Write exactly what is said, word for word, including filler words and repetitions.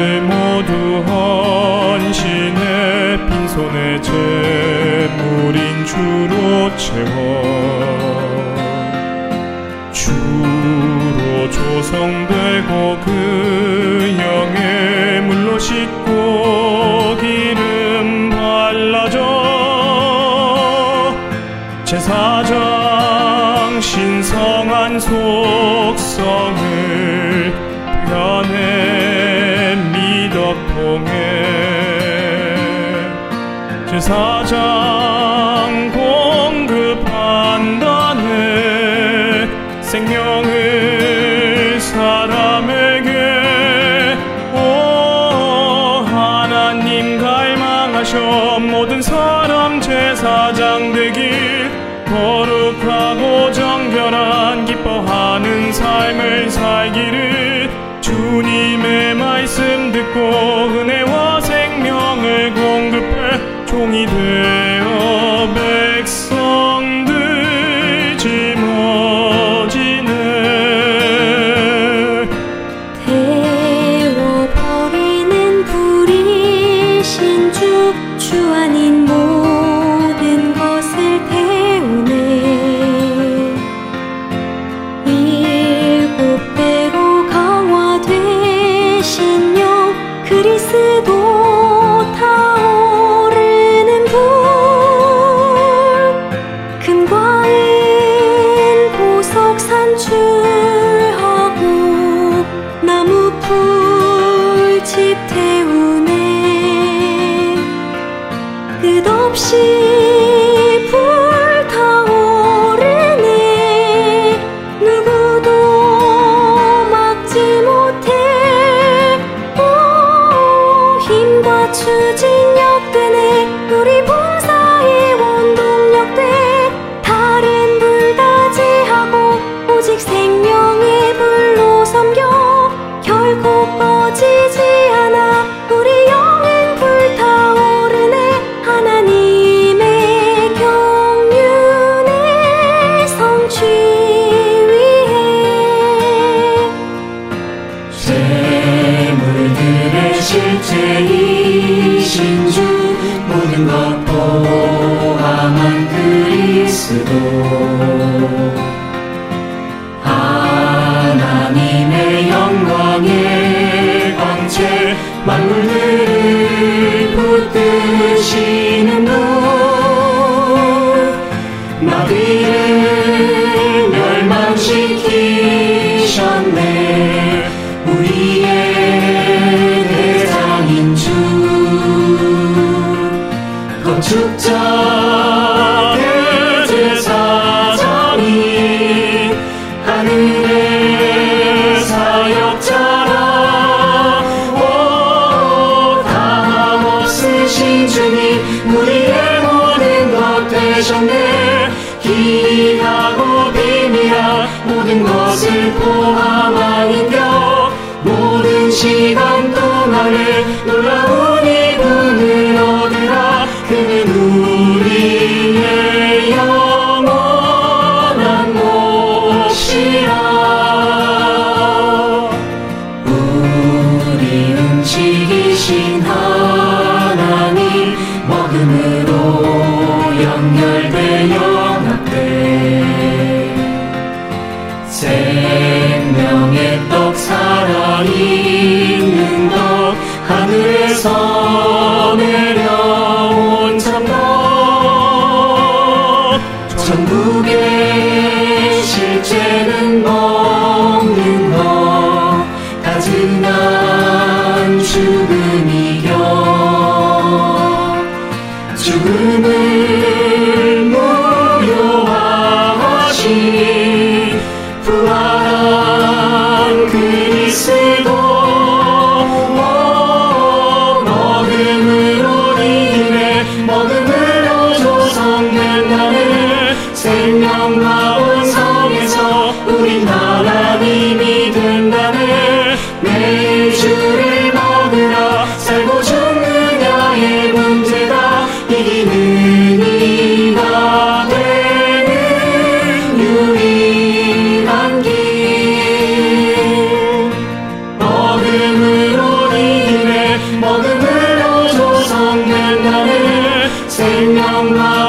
모두 헌신해 빈손의 재물인 주로 채워 주로 조성되고 그 영의 물로 씻고 기름 발라줘 제사장 신성한 속성을 표현해 미덕 통해 제사장 공급 판단해 생명을 사람에게 오 하나님 갈망하셔 모든 사람 제사장 되길 거룩하고 정결한 기뻐하는 삶을 살기를 주님의 말씀 듣고 은혜와 생명을 공급해 종이 되어 백성들 짊어지네 태워버리는 불이신 주, 주 아닌 모든 것을 태우네 일곱 배로 강화되신 영 그리스도 타오르는 불 금과 은 보석 산출하고 나무 풀집 태우네 끝없이 불타오르네 누구도 막지 못해 오 힘과 추진력 되네 우리 봉사의 원동력 돼 다른 불 다지하고 오직 생명의 불로 섬겨 결코 꺼지지 않아 우리 영은 불타오르네 하나님의 경륜의 성취 위해 재물들의 실제이신 주 모든 것 포함한 그리스도 하나님의 영광의 광채 만물들을 붙드시는 분 마귀를 멸망시키셨네 우리의 대장인 주 건축자 대제사장이 하늘의 사역자라 오 다함 없으신 주님 우리의 모든 것 되셨네 기이하고 비밀한 모든 것을 포함한 인격 모든 시간 동안에 놀라운 이분을 얻으라 그는 우리의 영원한 몫이라 우리 음식이신 하나님 먹음으로 연결돼 연합돼 생명의 떡 살아있는 것 하늘에서 내려온 참것 천국의 실제는 먹는 것 가증한 죽음 이겨 죽음을 무효화하신 부활한 그리스도 먹음 영광